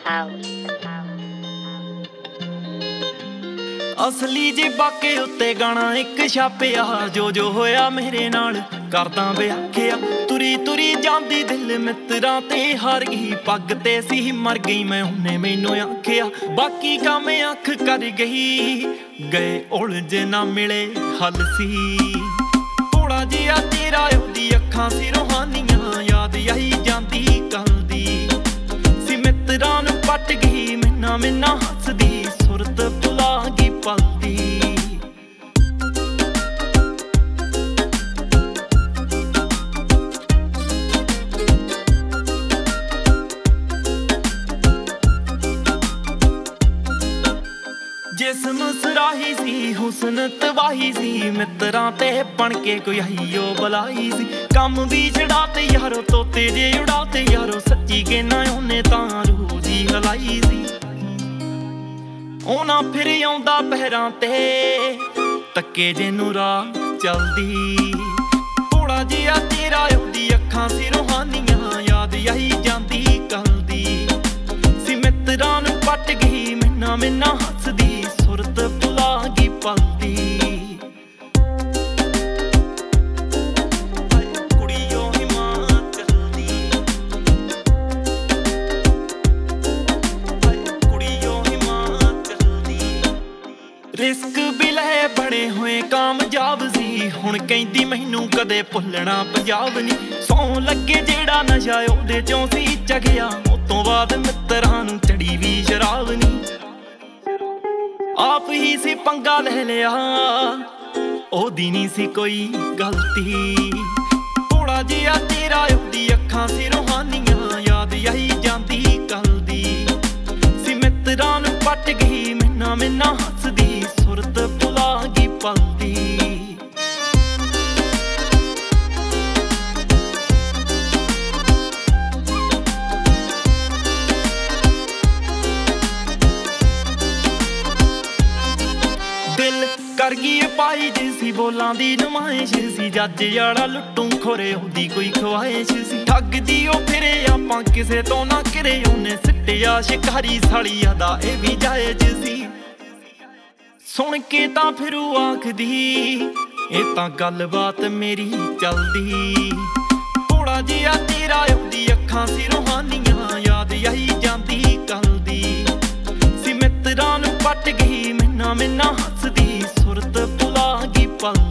असली जे बाके उत्ते गाना एक छापिया जो होया मेरे नाल करदा व्याख्या तुरी तुरी जांदी दिल मित्रां ते हार गई पग ते सी मर गई मैं उन्हें मैनू आखिया बाकी काम अख कर गई गए उलझ ना मिले हल सी थोड़ा जिहा तेरा ओदी अखां सी रूहानियां याद आई जांदी कल दी सी मित्रां नू पट गई मिन्ना हसदी सुरत भुला गई पलदी जिसम सराही सी हुसन तबाही सी मित्रां ते बन के कोई आईओ बलाई सी कम भी छड़ाते यारो तोते जे उड़ाते यारो सच्ची कहना उन्हें तां रूह जी हलाई सी ओना फिर आउंदा पैरां ते तक्के जे नूं राह चलदी थोड़ा जिहा तेरा ओदी अखां सी रूहानियां याद आई जांदी कल दी सी मित्रां नूं पट गई मिन्ना हसदी सुरत भुला गई पलदी रिस्क भी लै बड़े होए कामयाब सी हुण कहंदी मैनू कदे भुलना पंजाब नी सौ लगे जेड़ा नशा ओहदे चों सी जगिया उतों बाद मित्रां नू चढ़ी भी शराब नी आप ही सी पंगा ले लिया ओहदी नी सी कोई गलती थोड़ा जिहा तेरा ओहदी अखां सी रूहानियां याद आई जांदी कल दी सी मित्रां नू पट गई मिन्ना हसदी सुरत भुला गई पलदी दिल कर गई पाई जिसी बोलां दी नुमाइश सी जज यारा लुट्टू खोरे ओहदी कोई ख्वाहिश सी ठगदी ओ फिरे आपां किसे तो ना करे ओने सिट्टिया शिकारी साली अदा ए भी जायज सी सुन के तां फिर आखदी ए तां गलबात मेरी चलदी थोड़ा जिहा तेरा ओहदी अखां सी रूहानियां याद आई जांदी कल दी सी मित्रां नू पट गई मिन्ना हसदी सुरत भुला गई पल